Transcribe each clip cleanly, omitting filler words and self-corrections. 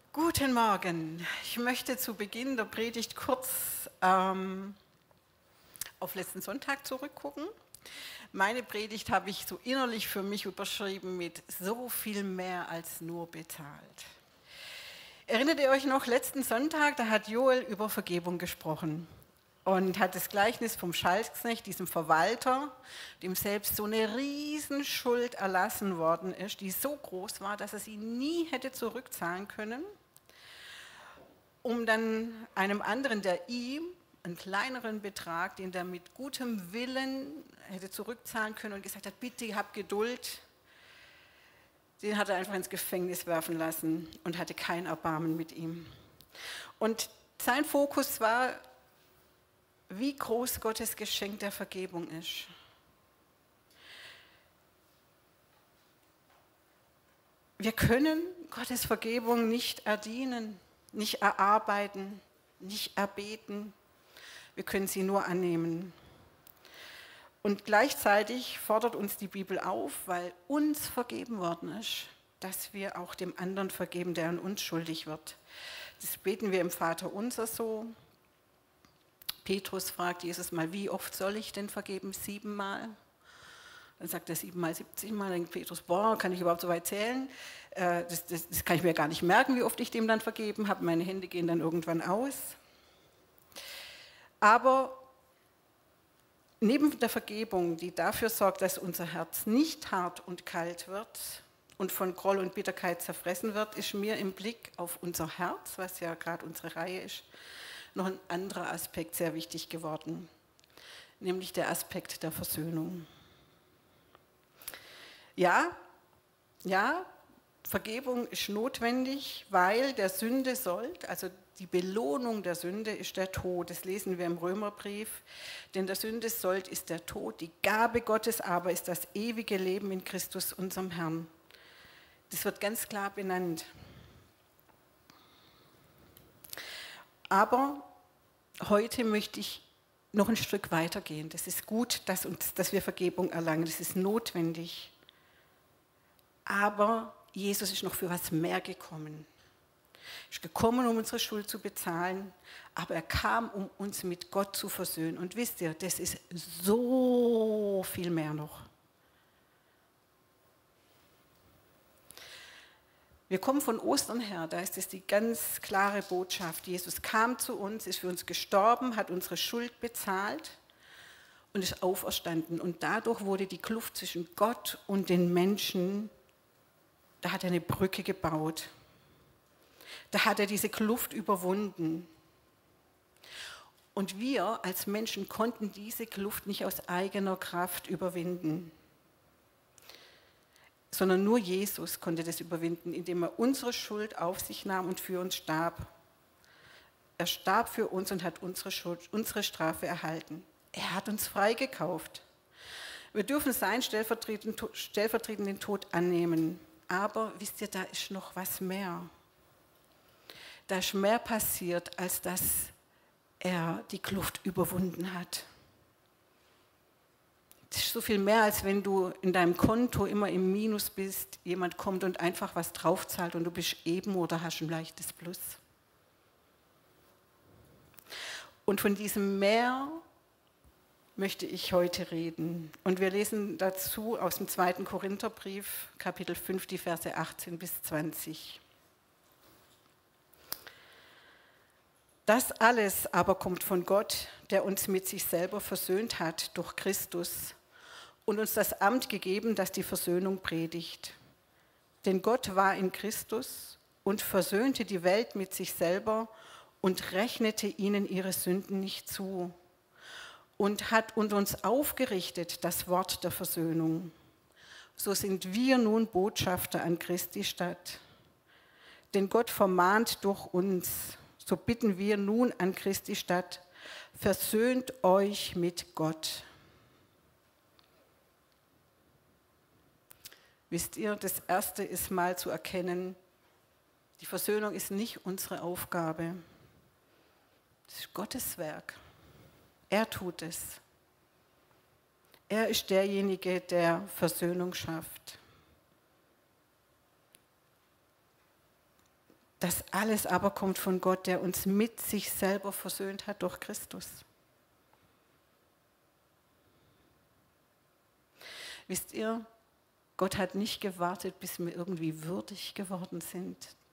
Guten Morgen. Ich möchte zu Beginn der Predigt kurz auf letzten Sonntag zurückgucken. Meine Predigt habe ich so innerlich für mich überschrieben mit so viel mehr als nur bezahlt. Erinnert ihr euch noch, letzten Sonntag, da hat Joel über Vergebung gesprochen und hat das Gleichnis vom Schalksknecht, diesem Verwalter, dem selbst so eine Riesenschuld erlassen worden ist, die so groß war, dass er sie nie hätte zurückzahlen können, um dann einem anderen, der ihm einen kleineren Betrag, den er mit gutem Willen hätte zurückzahlen können und gesagt hat, bitte hab Geduld, den hat er einfach ins Gefängnis werfen lassen und hatte kein Erbarmen mit ihm. Und sein Fokus war, wie groß Gottes Geschenk der Vergebung ist. Wir können Gottes Vergebung nicht erdienen, nicht erarbeiten, nicht erbeten. Wir können sie nur annehmen. Und gleichzeitig fordert uns die Bibel auf, weil uns vergeben worden ist, dass wir auch dem anderen vergeben, der an uns schuldig wird. Das beten wir im Vaterunser so. Petrus fragt Jesus mal, wie oft soll ich denn vergeben? 7-mal? Dann sagt er 7-mal, 70-mal. Dann denkt Petrus, boah, kann ich überhaupt so weit zählen? Das kann ich mir gar nicht merken, wie oft ich dem dann vergeben habe. Meine Hände gehen dann irgendwann aus. Aber neben der Vergebung, die dafür sorgt, dass unser Herz nicht hart und kalt wird und von Groll und Bitterkeit zerfressen wird, ist mir im Blick auf unser Herz, was ja gerade unsere Reihe ist, noch ein anderer Aspekt sehr wichtig geworden, nämlich der Aspekt der Versöhnung. Ja, Vergebung ist notwendig, weil der Sünde Sold, also die Belohnung der Sünde ist der Tod. Das lesen wir im Römerbrief. Denn der Sünde Sold ist der Tod, die Gabe Gottes aber ist das ewige Leben in Christus, unserem Herrn. Das wird ganz klar benannt. Aber heute möchte ich noch ein Stück weitergehen. Das ist gut, dass wir Vergebung erlangen. Das ist notwendig. Aber Jesus ist noch für was mehr gekommen. Er ist gekommen, um unsere Schuld zu bezahlen, aber er kam, um uns mit Gott zu versöhnen. Und wisst ihr, das ist so viel mehr noch. Wir kommen von Ostern her, da ist es die ganz klare Botschaft. Jesus kam zu uns, ist für uns gestorben, hat unsere Schuld bezahlt und ist auferstanden. Und dadurch wurde die Kluft zwischen Gott und den Menschen, da hat er eine Brücke gebaut. Da hat er diese Kluft überwunden. Und wir als Menschen konnten diese Kluft nicht aus eigener Kraft überwinden, sondern nur Jesus konnte das überwinden, indem er unsere Schuld auf sich nahm und für uns starb. Er starb für uns und hat unsere Schuld, unsere Strafe erhalten. Er hat uns freigekauft. Wir dürfen seinen stellvertretenden Tod annehmen. Aber wisst ihr, da ist noch was mehr. Da ist mehr passiert, als dass er die Kluft überwunden hat. Das ist so viel mehr, als wenn du in deinem Konto immer im Minus bist, jemand kommt und einfach was draufzahlt und du bist eben oder hast ein leichtes Plus. Und von diesem Mehr möchte ich heute reden. Und wir lesen dazu aus dem 2. Korintherbrief, Kapitel 5, die Verse 18 bis 20. Das alles aber kommt von Gott, der uns mit sich selber versöhnt hat durch Christus und uns das Amt gegeben, das die Versöhnung predigt. Denn Gott war in Christus und versöhnte die Welt mit sich selber und rechnete ihnen ihre Sünden nicht zu und hat uns aufgerichtet das Wort der Versöhnung. So sind wir nun Botschafter an Christi Stadt. Denn Gott vermahnt durch uns. So bitten wir nun an Christi Stadt, versöhnt euch mit Gott. Wisst ihr, das Erste ist mal zu erkennen, die Versöhnung ist nicht unsere Aufgabe. Das ist Gottes Werk. Er tut es. Er ist derjenige, der Versöhnung schafft. Das alles aber kommt von Gott, der uns mit sich selber versöhnt hat durch Christus. Wisst ihr, Gott hat nicht gewartet, bis wir irgendwie würdig geworden sind,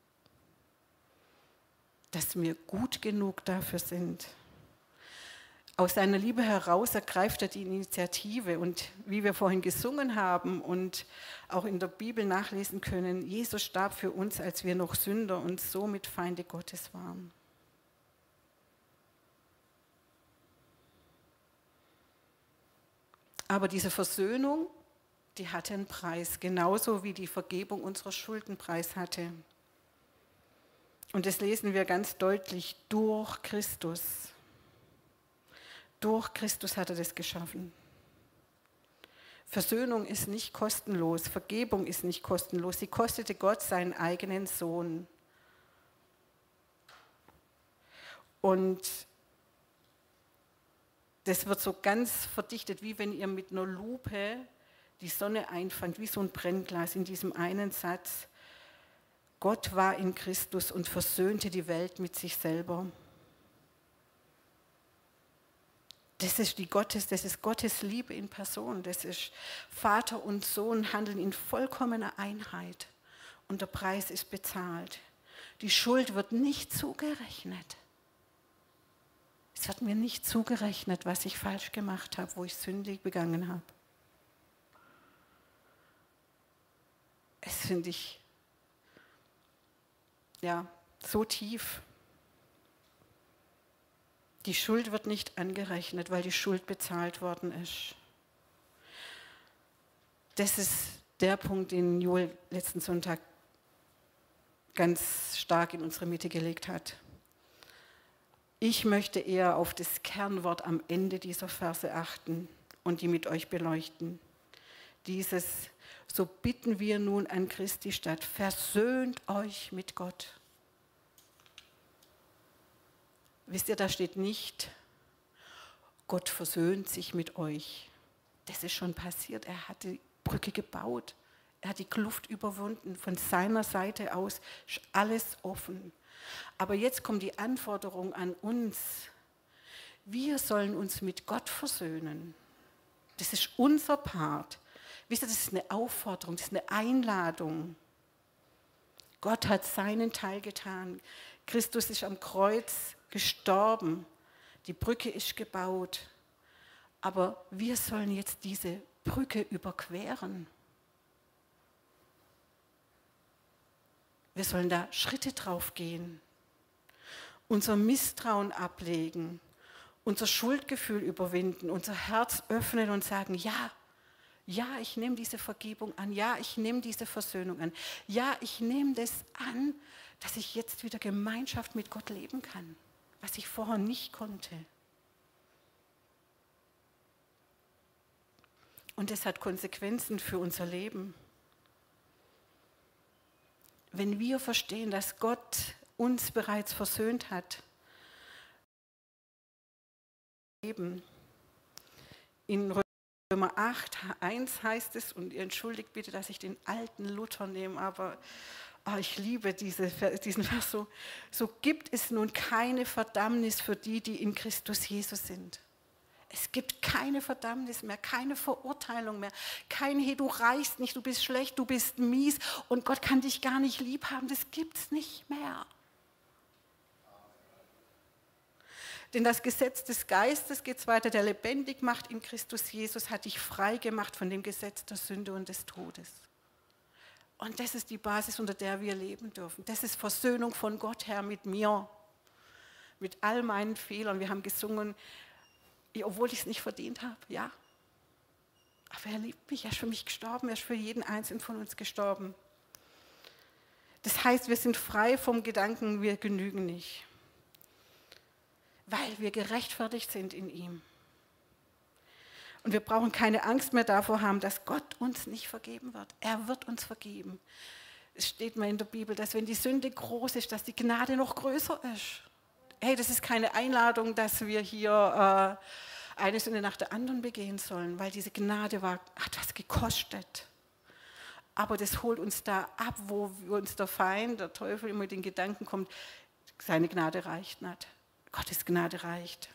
dass wir gut genug dafür sind. Aus seiner Liebe heraus ergreift er die Initiative und wie wir vorhin gesungen haben und auch in der Bibel nachlesen können, Jesus starb für uns, als wir noch Sünder und somit Feinde Gottes waren. Aber diese Versöhnung, die hatte einen Preis, genauso wie die Vergebung unserer Schulden Preis hatte. Und das lesen wir ganz deutlich, durch Christus. Durch Christus hat er das geschaffen. Versöhnung ist nicht kostenlos, Vergebung ist nicht kostenlos. Sie kostete Gott seinen eigenen Sohn. Und das wird so ganz verdichtet, wie wenn ihr mit einer Lupe die Sonne einfangt, wie so ein Brennglas in diesem einen Satz. Gott war in Christus und versöhnte die Welt mit sich selber. Das ist Gottes Liebe in Person. Das ist Vater und Sohn handeln in vollkommener Einheit. Und der Preis ist bezahlt. Die Schuld wird nicht zugerechnet. Es wird mir nicht zugerechnet, was ich falsch gemacht habe, wo ich sündig begangen habe. Es finde ich ja so tief. Die Schuld wird nicht angerechnet, weil die Schuld bezahlt worden ist. Das ist der Punkt, den Joel letzten Sonntag ganz stark in unsere Mitte gelegt hat. Ich möchte eher auf das Kernwort am Ende dieser Verse achten und die mit euch beleuchten. Dieses, so bitten wir nun an Christi statt, versöhnt euch mit Gott. Wisst ihr, da steht nicht, Gott versöhnt sich mit euch. Das ist schon passiert. Er hat die Brücke gebaut. Er hat die Kluft überwunden. Von seiner Seite aus ist alles offen. Aber jetzt kommt die Anforderung an uns. Wir sollen uns mit Gott versöhnen. Das ist unser Part. Wisst ihr, das ist eine Aufforderung, das ist eine Einladung. Gott hat seinen Teil getan. Christus ist am Kreuz gestorben. Die Brücke ist gebaut. Aber wir sollen jetzt diese Brücke überqueren. Wir sollen da Schritte drauf gehen. Unser Misstrauen ablegen. Unser Schuldgefühl überwinden. Unser Herz öffnen und sagen, ja, ich nehme diese Vergebung an. Ja, ich nehme diese Versöhnung an. Ja, ich nehme das an, dass ich jetzt wieder Gemeinschaft mit Gott leben kann, was ich vorher nicht konnte. Und es hat Konsequenzen für unser Leben. Wenn wir verstehen, dass Gott uns bereits versöhnt hat, in Römer 8, 1 heißt es, und ihr entschuldigt bitte, dass ich den alten Luther nehme, aber ich liebe diesen Vers so. So gibt es nun keine Verdammnis für die, die in Christus Jesus sind. Es gibt keine Verdammnis mehr, keine Verurteilung mehr, kein hey, du reichst nicht, du bist schlecht, du bist mies und Gott kann dich gar nicht lieb haben. Das gibt es nicht mehr. Denn das Gesetz des Geistes, geht es weiter, der lebendig macht in Christus Jesus, hat dich frei gemacht von dem Gesetz der Sünde und des Todes. Und das ist die Basis, unter der wir leben dürfen. Das ist Versöhnung von Gott her mit mir, mit all meinen Fehlern. Wir haben gesungen, obwohl ich es nicht verdient habe, ja. Aber er liebt mich, er ist für mich gestorben, er ist für jeden Einzelnen von uns gestorben. Das heißt, wir sind frei vom Gedanken, wir genügen nicht. Weil wir gerechtfertigt sind in ihm. Und wir brauchen keine Angst mehr davor haben, dass Gott uns nicht vergeben wird. Er wird uns vergeben. Es steht mal in der Bibel, dass wenn die Sünde groß ist, dass die Gnade noch größer ist. Hey, das ist keine Einladung, dass wir hier eine Sünde nach der anderen begehen sollen, weil diese Gnade hat was gekostet. Aber das holt uns da ab, wo uns der Feind, der Teufel immer mit den Gedanken kommt, seine Gnade reicht nicht. Gottes Gnade reicht.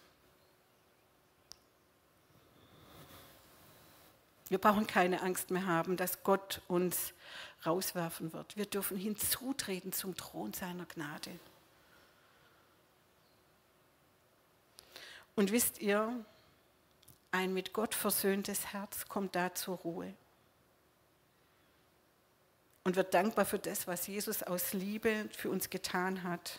Wir brauchen keine Angst mehr haben, dass Gott uns rauswerfen wird. Wir dürfen hinzutreten zum Thron seiner Gnade. Und wisst ihr, ein mit Gott versöhntes Herz kommt da zur Ruhe und wird dankbar für das, was Jesus aus Liebe für uns getan hat.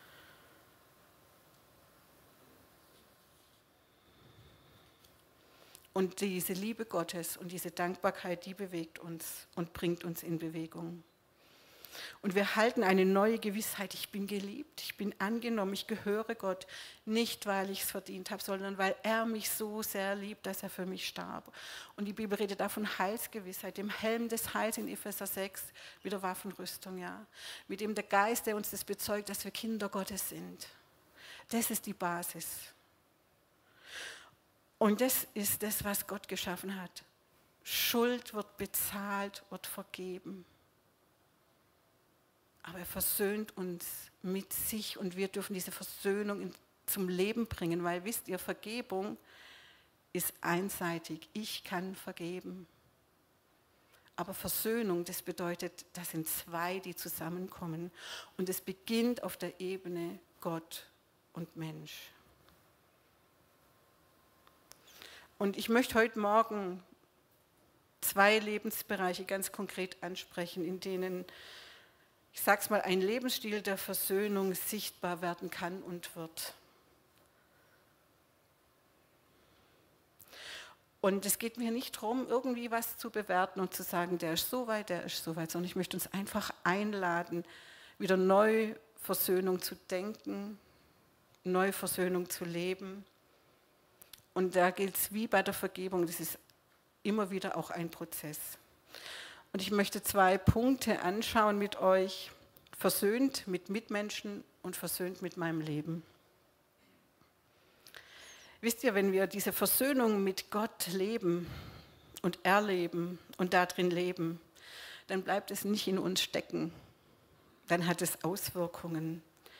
Und diese Liebe Gottes und diese Dankbarkeit, die bewegt uns und bringt uns in Bewegung. Und wir halten eine neue Gewissheit, ich bin geliebt, ich bin angenommen, ich gehöre Gott, nicht weil ich es verdient habe, sondern weil er mich so sehr liebt, dass er für mich starb. Und die Bibel redet da von Heilsgewissheit, dem Helm des Heils in Epheser 6, mit der Waffenrüstung, ja. Mit dem der Geist, der uns das bezeugt, dass wir Kinder Gottes sind. Das ist die Basis. Und das ist das, was Gott geschaffen hat. Schuld wird bezahlt, wird vergeben. Aber er versöhnt uns mit sich und wir dürfen diese Versöhnung zum Leben bringen, weil wisst ihr, Vergebung ist einseitig. Ich kann vergeben. Aber Versöhnung, das bedeutet, das sind zwei, die zusammenkommen. Und es beginnt auf der Ebene Gott und Mensch. Und ich möchte heute Morgen zwei Lebensbereiche ganz konkret ansprechen, in denen, ich sage es mal, ein Lebensstil der Versöhnung sichtbar werden kann und wird. Und es geht mir nicht darum, irgendwie was zu bewerten und zu sagen, der ist so weit, sondern ich möchte uns einfach einladen, wieder neu Versöhnung zu denken, neu Versöhnung zu leben. Und da gilt es wie bei der Vergebung, das ist immer wieder auch ein Prozess. Und ich möchte zwei Punkte anschauen mit euch, versöhnt mit Mitmenschen und versöhnt mit meinem Leben. Wisst ihr, wenn wir diese Versöhnung mit Gott leben und erleben und darin leben, dann bleibt es nicht in uns stecken, dann hat es Auswirkungen.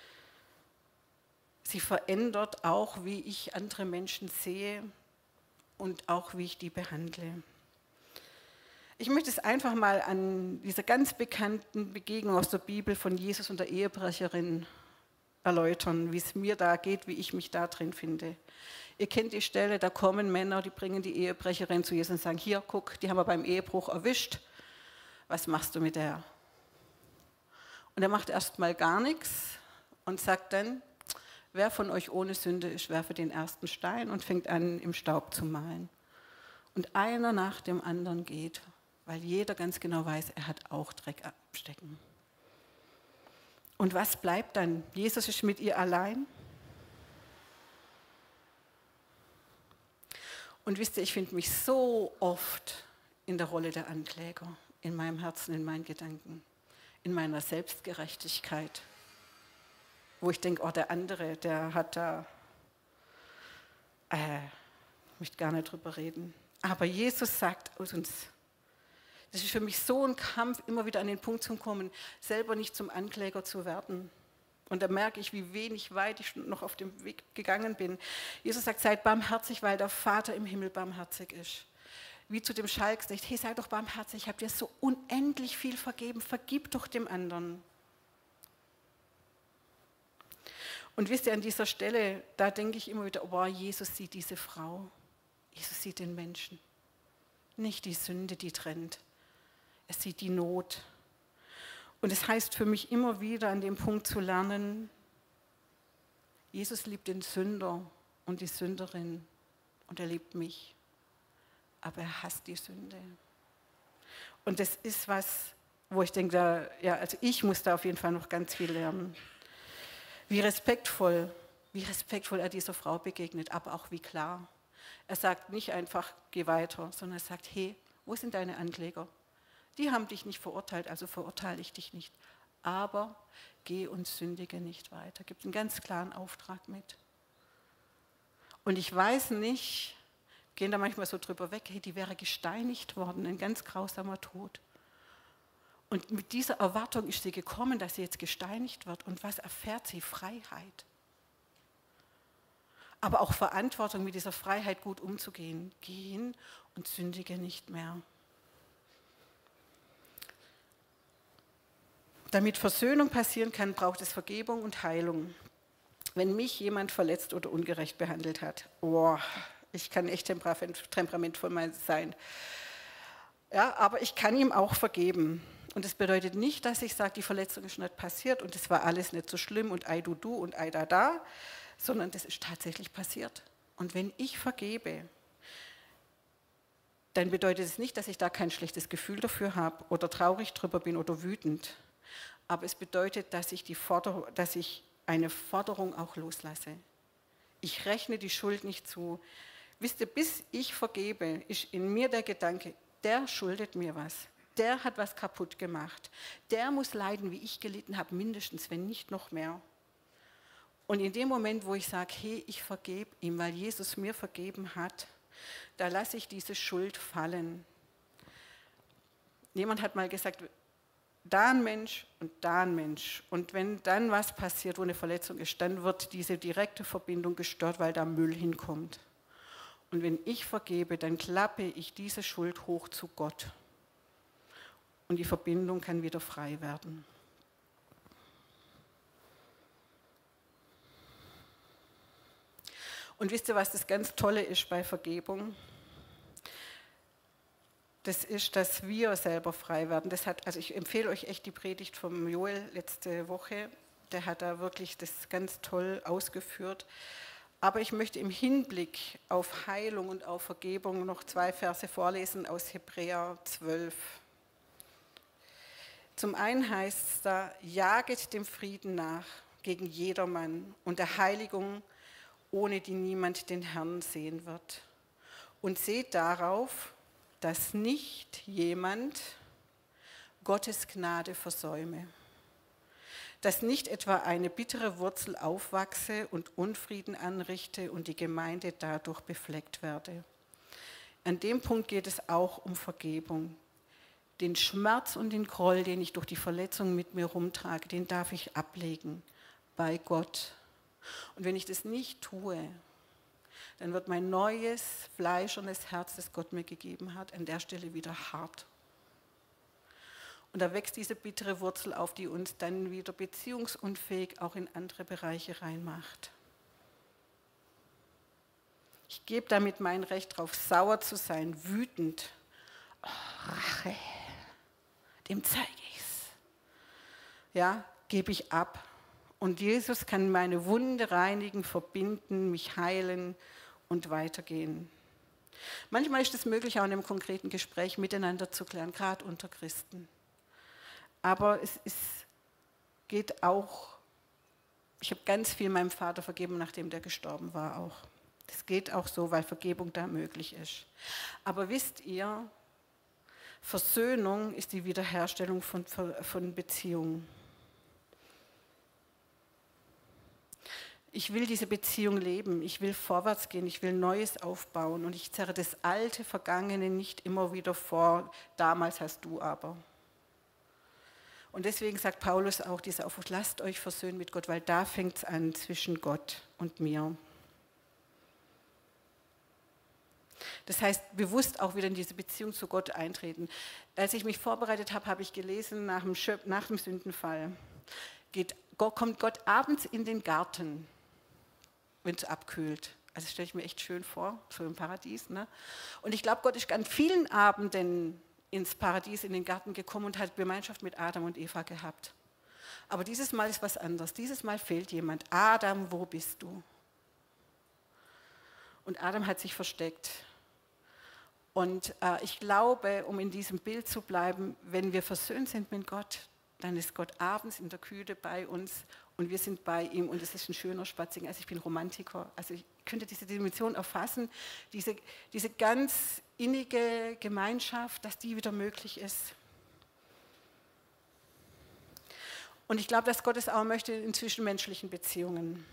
Sie verändert auch, wie ich andere Menschen sehe und auch, wie ich die behandle. Ich möchte es einfach mal an dieser ganz bekannten Begegnung aus der Bibel von Jesus und der Ehebrecherin erläutern, wie es mir da geht, wie ich mich da drin finde. Ihr kennt die Stelle, da kommen Männer, die bringen die Ehebrecherin zu Jesus und sagen, hier, guck, die haben wir beim Ehebruch erwischt, was machst du mit der? Und er macht erst mal gar nichts und sagt dann, wer von euch ohne Sünde ist, werfe den ersten Stein und fängt an, im Staub zu malen. Und einer nach dem anderen geht, weil jeder ganz genau weiß, er hat auch Dreck abstecken. Und was bleibt dann? Jesus ist mit ihr allein. Und wisst ihr, ich finde mich so oft in der Rolle der Ankläger, in meinem Herzen, in meinen Gedanken, in meiner Selbstgerechtigkeit. Wo ich denke, oh, der andere, der hat da, ich möchte gar nicht drüber reden. Aber Jesus sagt uns, das ist für mich so ein Kampf, immer wieder an den Punkt zu kommen, selber nicht zum Ankläger zu werden. Und da merke ich, wie wenig weit ich noch auf dem Weg gegangen bin. Jesus sagt, seid barmherzig, weil der Vater im Himmel barmherzig ist. Wie zu dem Schalksknecht, hey, seid doch barmherzig, ich habe dir so unendlich viel vergeben, vergib doch dem anderen. Und wisst ihr, an dieser Stelle, da denke ich immer wieder, oh, Jesus sieht diese Frau, Jesus sieht den Menschen, nicht die Sünde, die trennt. Er sieht die Not. Und es heißt für mich immer wieder, an dem Punkt zu lernen, Jesus liebt den Sünder und die Sünderin und er liebt mich, aber er hasst die Sünde. Und das ist was, wo ich denke, also ich muss da auf jeden Fall noch ganz viel lernen. Wie respektvoll er dieser Frau begegnet, aber auch wie klar. Er sagt nicht einfach, geh weiter, sondern er sagt, hey, wo sind deine Ankläger? Die haben dich nicht verurteilt, also verurteile ich dich nicht. Aber geh und sündige nicht weiter. Gibt einen ganz klaren Auftrag mit. Und ich weiß nicht, gehen da manchmal so drüber weg, hey, die wäre gesteinigt worden, ein ganz grausamer Tod. Und mit dieser Erwartung ist sie gekommen, dass sie jetzt gesteinigt wird. Und was erfährt sie? Freiheit. Aber auch Verantwortung, mit dieser Freiheit gut umzugehen. Gehen und sündige nicht mehr. Damit Versöhnung passieren kann, braucht es Vergebung und Heilung. Wenn mich jemand verletzt oder ungerecht behandelt hat, ich kann echt temperamentvoll sein. Ja, aber ich kann ihm auch vergeben. Und das bedeutet nicht, dass ich sage, die Verletzung ist nicht passiert und es war alles nicht so schlimm und ei du und ei da, sondern das ist tatsächlich passiert. Und wenn ich vergebe, dann bedeutet es nicht, dass ich da kein schlechtes Gefühl dafür habe oder traurig drüber bin oder wütend. Aber es bedeutet, dass ich eine Forderung auch loslasse. Ich rechne die Schuld nicht zu. Wisst ihr, bis ich vergebe, ist in mir der Gedanke, der schuldet mir was. Der hat was kaputt gemacht. Der muss leiden, wie ich gelitten habe, mindestens, wenn nicht noch mehr. Und in dem Moment, wo ich sage, hey, ich vergebe ihm, weil Jesus mir vergeben hat, da lasse ich diese Schuld fallen. Jemand hat mal gesagt, da ein Mensch und da ein Mensch. Und wenn dann was passiert, wo eine Verletzung ist, dann wird diese direkte Verbindung gestört, weil da Müll hinkommt. Und wenn ich vergebe, dann klappe ich diese Schuld hoch zu Gott. Und die Verbindung kann wieder frei werden. Und wisst ihr, was das ganz Tolle ist bei Vergebung? Das ist, dass wir selber frei werden. Also ich empfehle euch echt die Predigt vom Joel letzte Woche. Der hat da wirklich das ganz toll ausgeführt. Aber ich möchte im Hinblick auf Heilung und auf Vergebung noch 2 Verse vorlesen aus Hebräer 12. Zum einen heißt es da, jaget dem Frieden nach gegen jedermann und der Heiligung, ohne die niemand den Herrn sehen wird. Und seht darauf, dass nicht jemand Gottes Gnade versäume, dass nicht etwa eine bittere Wurzel aufwachse und Unfrieden anrichte und die Gemeinde dadurch befleckt werde. An dem Punkt geht es auch um Vergebung. Den Schmerz und den Groll, den ich durch die Verletzung mit mir rumtrage, den darf ich ablegen bei Gott. Und wenn ich das nicht tue, dann wird mein neues, fleischernes Herz, das Gott mir gegeben hat, an der Stelle wieder hart. Und da wächst diese bittere Wurzel auf, die uns dann wieder beziehungsunfähig auch in andere Bereiche reinmacht. Ich gebe damit mein Recht drauf, sauer zu sein, wütend. Rache, dem zeige ich's. Ja, gebe ich ab. Und Jesus kann meine Wunde reinigen, verbinden, mich heilen und weitergehen. Manchmal ist es möglich, auch in einem konkreten Gespräch miteinander zu klären, gerade unter Christen. Aber geht auch, ich habe ganz viel meinem Vater vergeben, nachdem der gestorben war auch. Das geht auch so, weil Vergebung da möglich ist. Aber wisst ihr, Versöhnung ist die Wiederherstellung von Beziehungen. Ich will diese Beziehung leben, ich will vorwärts gehen, ich will Neues aufbauen und ich zerre das alte, Vergangene nicht immer wieder vor, damals hast du aber. Und deswegen sagt Paulus auch dieser Aufruf, lasst euch versöhnen mit Gott, weil da fängt es an zwischen Gott und mir. Das heißt, bewusst auch wieder in diese Beziehung zu Gott eintreten. Als ich mich vorbereitet habe, habe ich gelesen, nach dem Sündenfall kommt Gott abends in den Garten, wenn es abkühlt. Also das stelle ich mir echt schön vor, so im Paradies. Ne? Und ich glaube, Gott ist an vielen Abenden ins Paradies, in den Garten gekommen und hat Gemeinschaft mit Adam und Eva gehabt. Aber dieses Mal ist was anderes. Dieses Mal fehlt jemand. Adam, wo bist du? Und Adam hat sich versteckt. Und ich glaube, um in diesem Bild zu bleiben, wenn wir versöhnt sind mit Gott, dann ist Gott abends in der Kühle bei uns und wir sind bei ihm und es ist ein schöner Spaziergang. Also ich bin Romantiker, also ich könnte diese Dimension erfassen, diese ganz innige Gemeinschaft, dass die wieder möglich ist. Und ich glaube, dass Gott es auch möchte in zwischenmenschlichen Beziehungen.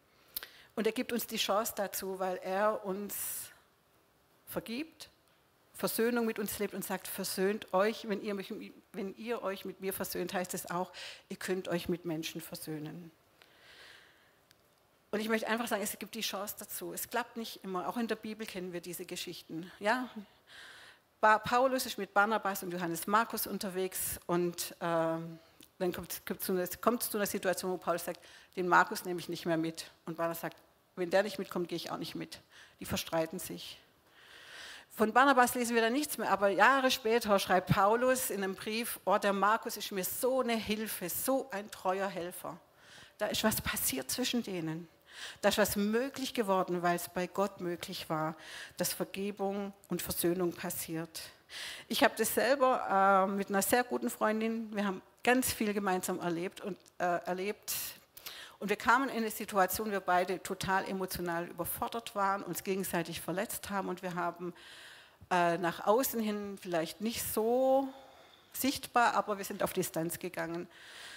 Und er gibt uns die Chance dazu, weil er uns vergibt Versöhnung mit uns lebt und sagt, versöhnt euch, wenn ihr euch mit mir versöhnt, heißt es auch, ihr könnt euch mit Menschen versöhnen. Und ich möchte einfach sagen, es gibt die Chance dazu. Es klappt nicht immer, auch in der Bibel kennen wir diese Geschichten. Ja? Paulus ist mit Barnabas und Johannes Markus unterwegs und dann kommt es zu einer Situation, wo Paulus sagt, den Markus nehme ich nicht mehr mit. Und Barnabas sagt, wenn der nicht mitkommt, gehe ich auch nicht mit. Die verstreiten sich. Von Barnabas lesen wir da nichts mehr, aber Jahre später schreibt Paulus in einem Brief, oh, der Markus ist mir so eine Hilfe, so ein treuer Helfer. Da ist was passiert zwischen denen. Da ist was möglich geworden, weil es bei Gott möglich war, dass Vergebung und Versöhnung passiert. Ich habe das selber mit einer sehr guten Freundin, wir haben ganz viel gemeinsam erlebt. Und wir kamen in eine Situation, wo wir beide total emotional überfordert waren, uns gegenseitig verletzt haben und wir haben nach außen hin vielleicht nicht so sichtbar, aber wir sind auf Distanz gegangen.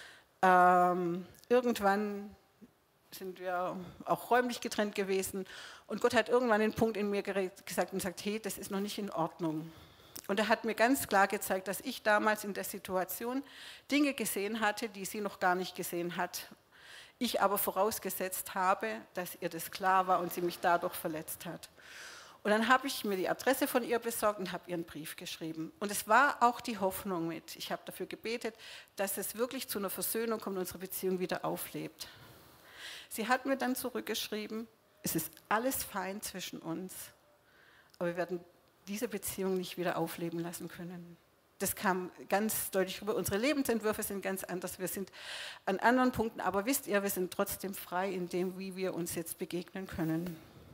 Irgendwann sind wir auch räumlich getrennt gewesen und Gott hat irgendwann den Punkt in mir gesagt und sagt, hey, das ist noch nicht in Ordnung. Und er hat mir ganz klar gezeigt, dass ich damals in der Situation Dinge gesehen hatte, die sie noch gar nicht gesehen hat. Ich aber vorausgesetzt habe, dass ihr das klar war und sie mich dadurch verletzt hat. Und dann habe ich mir die Adresse von ihr besorgt und habe ihr einen Brief geschrieben. Und es war auch die Hoffnung mit. Ich habe dafür gebetet, dass es wirklich zu einer Versöhnung kommt und unsere Beziehung wieder auflebt. Sie hat mir dann zurückgeschrieben, es ist alles fein zwischen uns, aber wir werden diese Beziehung nicht wieder aufleben lassen können. Das kam ganz deutlich rüber. Unsere Lebensentwürfe sind ganz anders. Wir sind an anderen Punkten, aber wisst ihr, wir sind trotzdem frei in dem, wie wir uns jetzt begegnen können.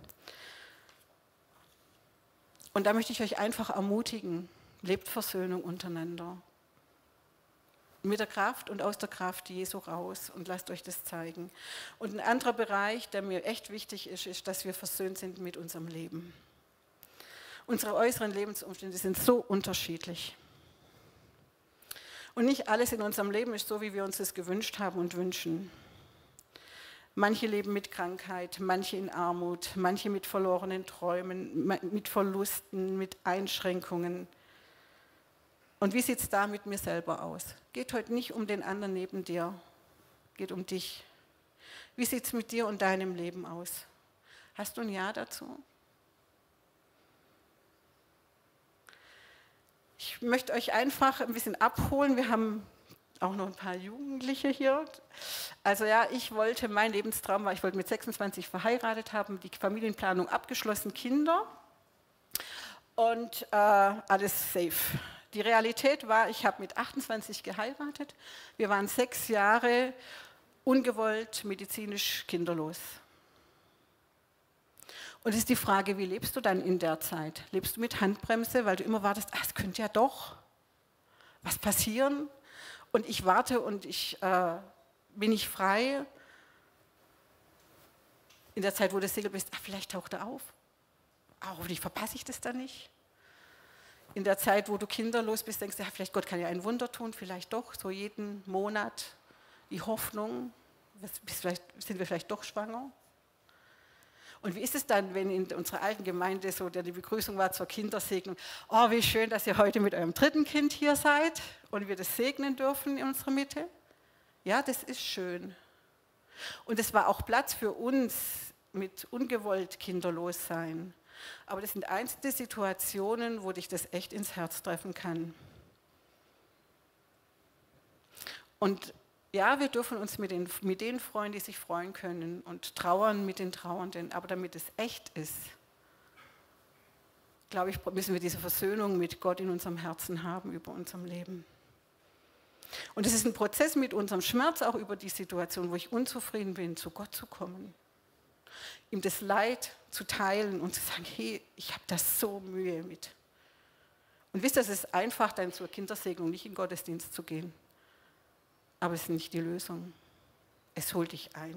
Und da möchte ich euch einfach ermutigen, lebt Versöhnung untereinander. Mit der Kraft und aus der Kraft Jesu raus und lasst euch das zeigen. Und ein anderer Bereich, der mir echt wichtig ist, ist, dass wir versöhnt sind mit unserem Leben. Unsere äußeren Lebensumstände sind so unterschiedlich. Und nicht alles in unserem Leben ist so, wie wir uns das gewünscht haben und wünschen. Manche leben mit Krankheit, manche in Armut, manche mit verlorenen Träumen, mit Verlusten, mit Einschränkungen. Und wie sieht es da mit mir selber aus? Geht heute nicht um den anderen neben dir, geht um dich. Wie sieht es mit dir und deinem Leben aus? Hast du ein Ja dazu? Ich möchte euch einfach ein bisschen abholen. Wir haben auch noch ein paar Jugendliche hier. Also ja, mein Lebenstraum war, ich wollte mit 26 verheiratet haben, die Familienplanung abgeschlossen, Kinder und alles safe. Die Realität war, ich habe mit 28 geheiratet. Wir waren 6 Jahre ungewollt, medizinisch kinderlos. Und es ist die Frage, wie lebst du dann in der Zeit? Lebst du mit Handbremse, weil du immer wartest, es könnte ja doch was passieren? Und ich warte und bin ich frei? In der Zeit, wo du Single bist, vielleicht taucht er auf. Hoffentlich verpasse ich das dann nicht. In der Zeit, wo du kinderlos bist, denkst du, vielleicht Gott kann ja ein Wunder tun, vielleicht doch, so jeden Monat die Hoffnung, sind wir vielleicht doch schwanger? Und wie ist es dann, wenn in unserer alten Gemeinde so die Begrüßung war zur Kindersegnung, oh, wie schön, dass ihr heute mit eurem 3. Kind hier seid und wir das segnen dürfen in unserer Mitte? Ja, das ist schön. Und es war auch Platz für uns mit ungewollt kinderlos sein. Aber das sind einzelne Situationen, wo dich das echt ins Herz treffen kann. Und ja, wir dürfen uns mit denen freuen, die sich freuen können und trauern mit den Trauernden. Aber damit es echt ist, glaube ich, müssen wir diese Versöhnung mit Gott in unserem Herzen haben, über unserem Leben. Und es ist ein Prozess mit unserem Schmerz, auch über die Situation, wo ich unzufrieden bin, zu Gott zu kommen. Ihm das Leid zu teilen und zu sagen, hey, ich habe da so Mühe mit. Und wisst ihr, es ist einfach, dann zur Kindersegnung nicht in den Gottesdienst zu gehen. Aber es ist nicht die Lösung. Es holt dich ein.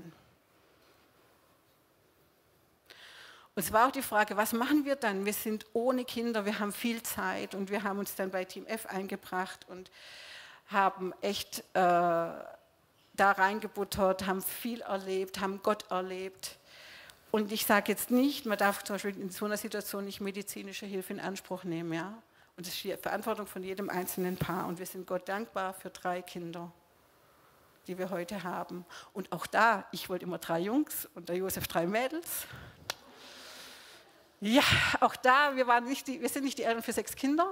Und es war auch die Frage, was machen wir dann? Wir sind ohne Kinder, wir haben viel Zeit und wir haben uns dann bei Team F eingebracht und haben echt da reingebuttert, haben viel erlebt, haben Gott erlebt. Und ich sage jetzt nicht, man darf zum Beispiel in so einer Situation nicht medizinische Hilfe in Anspruch nehmen. Ja? Und das ist die Verantwortung von jedem einzelnen Paar. Und wir sind Gott dankbar für 3 Kinder, die wir heute haben. Und auch da, ich wollte immer 3 Jungs und der Josef 3 Mädels. Ja, auch da, wir sind nicht die Eltern für 6 Kinder.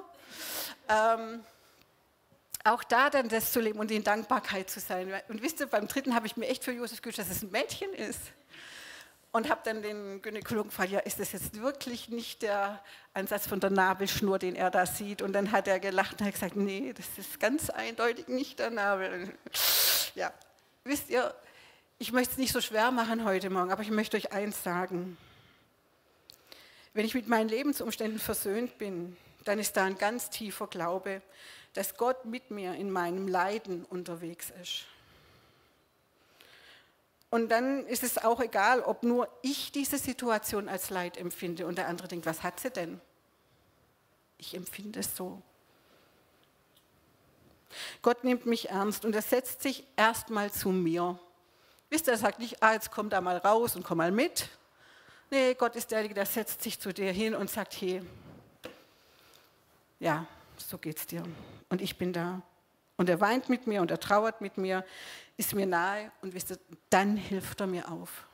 Auch da dann das zu leben und in Dankbarkeit zu sein. Und wisst ihr, beim 3. habe ich mir echt für Josef gewünscht, dass es ein Mädchen ist. Und habe dann den Gynäkologen gefragt, ja, ist das jetzt wirklich nicht der Ansatz von der Nabelschnur, den er da sieht? Und dann hat er gelacht und hat gesagt, nee, das ist ganz eindeutig nicht der Nabel. Ja, wisst ihr, ich möchte es nicht so schwer machen heute Morgen, aber ich möchte euch eins sagen. Wenn ich mit meinen Lebensumständen versöhnt bin, dann ist da ein ganz tiefer Glaube, dass Gott mit mir in meinem Leiden unterwegs ist. Und dann ist es auch egal, ob nur ich diese Situation als Leid empfinde und der andere denkt, was hat sie denn? Ich empfinde es so. Gott nimmt mich ernst und er setzt sich erstmal zu mir. Wisst ihr, er sagt nicht, jetzt komm da mal raus und komm mal mit. Nee, Gott ist derjenige, der setzt sich zu dir hin und sagt, hey, ja, so geht's dir. Und ich bin da. Und er weint mit mir und er trauert mit mir, ist mir nahe und wisst ihr, dann hilft er mir auf.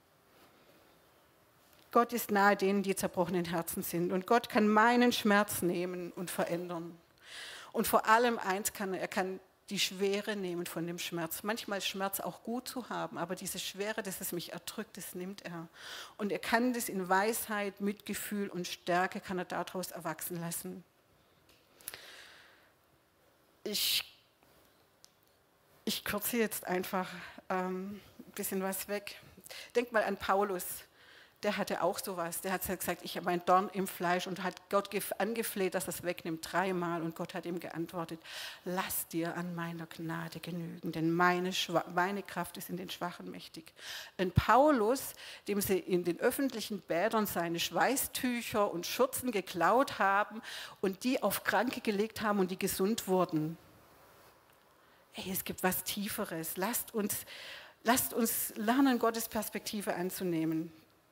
Gott ist nahe denen, die zerbrochenen Herzen sind. Und Gott kann meinen Schmerz nehmen und verändern. Und vor allem eins kann er kann die Schwere nehmen von dem Schmerz. Manchmal ist Schmerz auch gut zu haben, aber diese Schwere, dass es mich erdrückt, das nimmt er. Und er kann das in Weisheit, Mitgefühl und Stärke, kann er daraus erwachsen lassen. Ich kürze jetzt einfach ein bisschen was weg. Denkt mal an Paulus, der hatte auch sowas. Der hat gesagt, ich habe ein Dorn im Fleisch und hat Gott angefleht, dass er es wegnimmt, 3-mal. Und Gott hat ihm geantwortet, lass dir an meiner Gnade genügen, denn meine Kraft ist in den Schwachen mächtig. Ein Paulus, dem sie in den öffentlichen Bädern seine Schweißtücher und Schürzen geklaut haben und die auf Kranke gelegt haben und die gesund wurden. Hey, es gibt was Tieferes. Lasst uns lernen, Gottes Perspektive anzunehmen.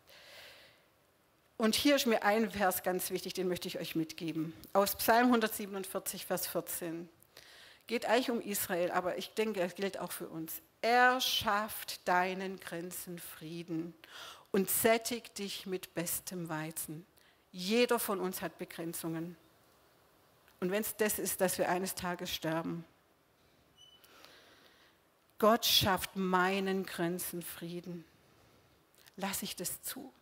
Und hier ist mir ein Vers ganz wichtig, den möchte ich euch mitgeben. Aus Psalm 147, Vers 14. Geht eigentlich um Israel, aber ich denke, es gilt auch für uns. Er schafft deinen Grenzen Frieden und sättigt dich mit bestem Weizen. Jeder von uns hat Begrenzungen. Und wenn es das ist, dass wir eines Tages sterben. Gott schafft meinen Grenzen Frieden. Lasse ich das zu?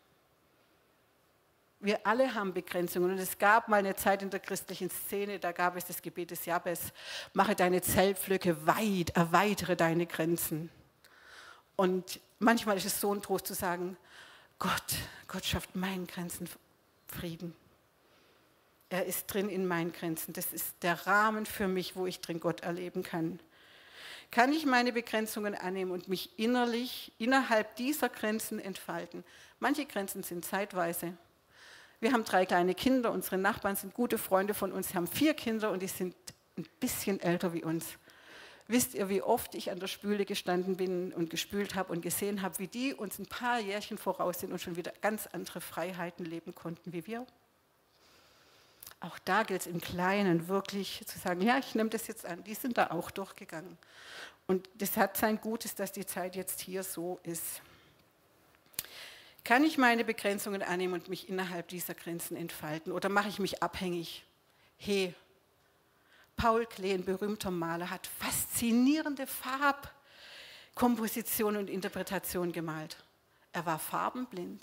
Wir alle haben Begrenzungen und es gab mal eine Zeit in der christlichen Szene, da gab es das Gebet des Jabes, mache deine Zeltpflöcke weit, erweitere deine Grenzen. Und manchmal ist es so ein Trost zu sagen, Gott schafft meinen Grenzen Frieden. Er ist drin in meinen Grenzen. Das ist der Rahmen für mich, wo ich drin Gott erleben kann. Kann ich meine Begrenzungen annehmen und mich innerlich innerhalb dieser Grenzen entfalten? Manche Grenzen sind zeitweise. Wir haben 3 kleine Kinder, unsere Nachbarn sind gute Freunde von uns, haben 4 Kinder und die sind ein bisschen älter wie uns. Wisst ihr, wie oft ich an der Spüle gestanden bin und gespült habe und gesehen habe, wie die uns ein paar Jährchen voraus sind und schon wieder ganz andere Freiheiten leben konnten wie wir? Auch da gilt es im Kleinen wirklich zu sagen, ja, ich nehme das jetzt an, die sind da auch durchgegangen. Und das hat sein Gutes, dass die Zeit jetzt hier so ist. Kann ich meine Begrenzungen annehmen und mich innerhalb dieser Grenzen entfalten oder mache ich mich abhängig? Hey, Paul Klee, ein berühmter Maler, hat faszinierende Farbkomposition und Interpretation gemalt. Er war farbenblind.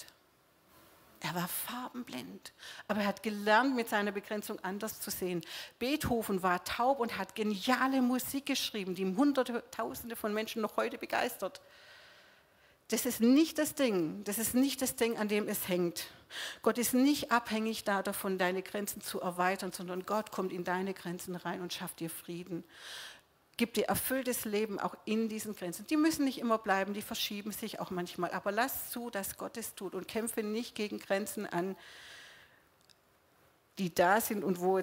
Aber er hat gelernt, mit seiner Begrenzung anders zu sehen. Beethoven war taub und hat geniale Musik geschrieben, die Hunderte, Tausende von Menschen noch heute begeistert. Das ist nicht das Ding, an dem es hängt. Gott ist nicht abhängig davon, deine Grenzen zu erweitern, sondern Gott kommt in deine Grenzen rein und schafft dir Frieden. Gibt dir erfülltes Leben auch in diesen Grenzen. Die müssen nicht immer bleiben, die verschieben sich auch manchmal. Aber lass zu, dass Gott es tut und kämpfe nicht gegen Grenzen an, die da sind und wo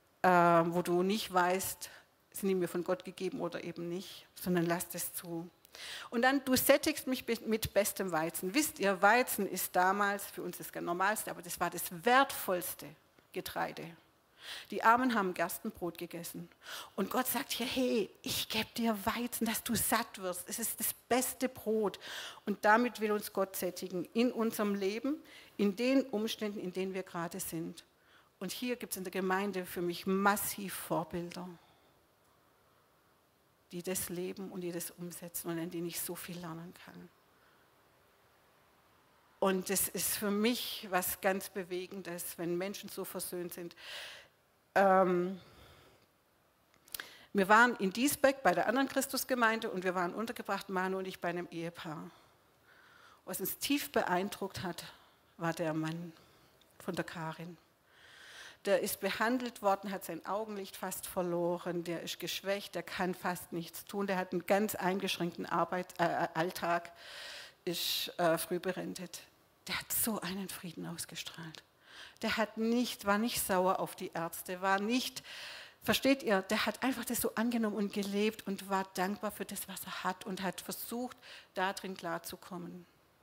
du nicht weißt, sind die mir von Gott gegeben oder eben nicht, sondern lass das zu. Und dann, du sättigst mich mit bestem Weizen. Wisst ihr, Weizen ist damals für uns das Normalste, aber das war das wertvollste Getreide. Die Armen haben Gerstenbrot gegessen. Und Gott sagt hier, hey, ich gebe dir Weizen, dass du satt wirst. Es ist das beste Brot. Und damit will uns Gott sättigen in unserem Leben, in den Umständen, in denen wir gerade sind. Und hier gibt es in der Gemeinde für mich massiv Vorbilder, die das leben und die das umsetzen und an denen ich so viel lernen kann. Und das ist für mich was ganz Bewegendes, wenn Menschen so versöhnt sind. Wir waren in Diesbeck bei der anderen Christusgemeinde und wir waren untergebracht, Manu und ich, bei einem Ehepaar. Was uns tief beeindruckt hat, war der Mann von der Karin. Der ist behandelt worden, hat sein Augenlicht fast verloren, der ist geschwächt, der kann fast nichts tun, der hat einen ganz eingeschränkten Alltag, ist früh berentet. Der hat so einen Frieden ausgestrahlt. Der war nicht sauer auf die Ärzte, war nicht, versteht ihr, der hat einfach das so angenommen und gelebt und war dankbar für das, was er hat und hat versucht, darin klarzukommen.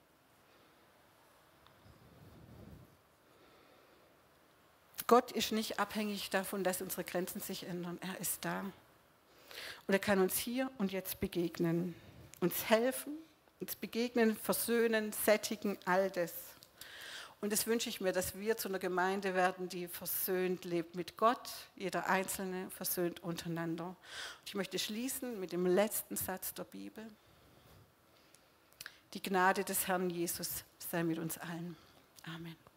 Gott ist nicht abhängig davon, dass unsere Grenzen sich ändern. Er ist da. Und er kann uns hier und jetzt begegnen, uns helfen, uns begegnen, versöhnen, sättigen, all das. Und das wünsche ich mir, dass wir zu einer Gemeinde werden, die versöhnt lebt mit Gott, jeder Einzelne versöhnt untereinander. Und ich möchte schließen mit dem letzten Satz der Bibel. Die Gnade des Herrn Jesus sei mit uns allen. Amen.